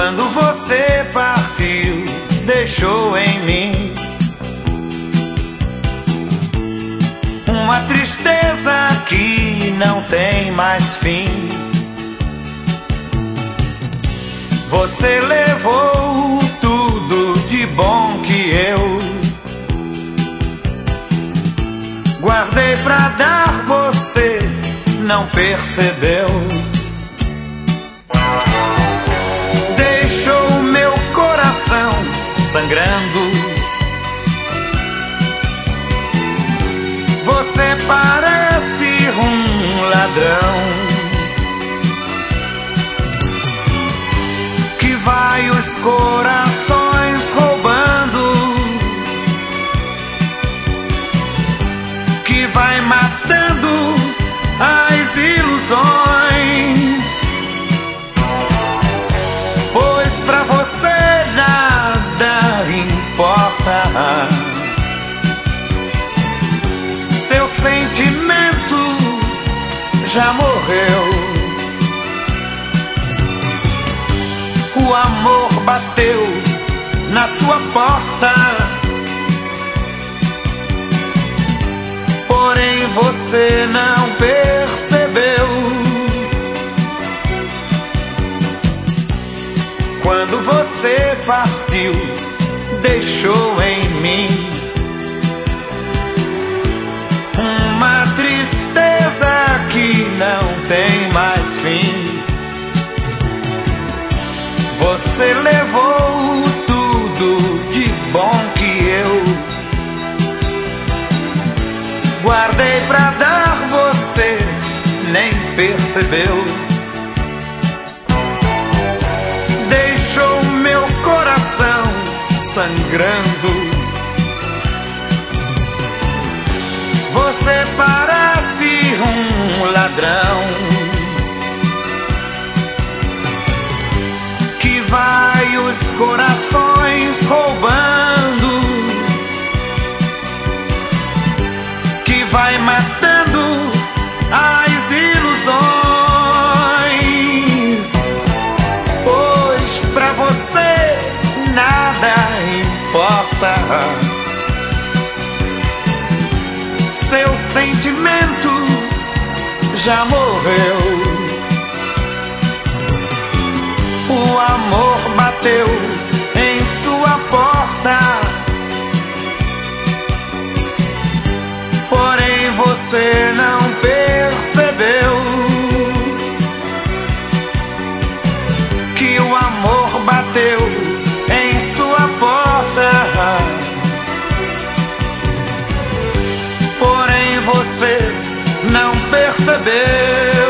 Quando você partiu, deixou em mim uma tristeza que não tem mais fim. Você levou tudo de bom que eu guardei pra dar, você não percebeu. Deixou meu coração sangrando. Você parece um ladrão que vai os corações roubando, que vai matando as ilusões. Pois pra você nada importa. Seu sentimento já morreu. O amor bateu na sua porta, porém você não percebeu. Quando você partiu, deixou em mim uma tristeza que não tem mais fim. Você levou tudo de bom que eu guardei pra dar, você nem percebeu. Deixou meu coração sangrando. Você parece um ladrão que vai os corações roubando, que vai matando as ilusões. Pois pra você nada importa. Seu sentimento já morreu. O amor bateu em sua porta, porém você não percebeu que o amor bateu em sua porta, porém você não percebeu.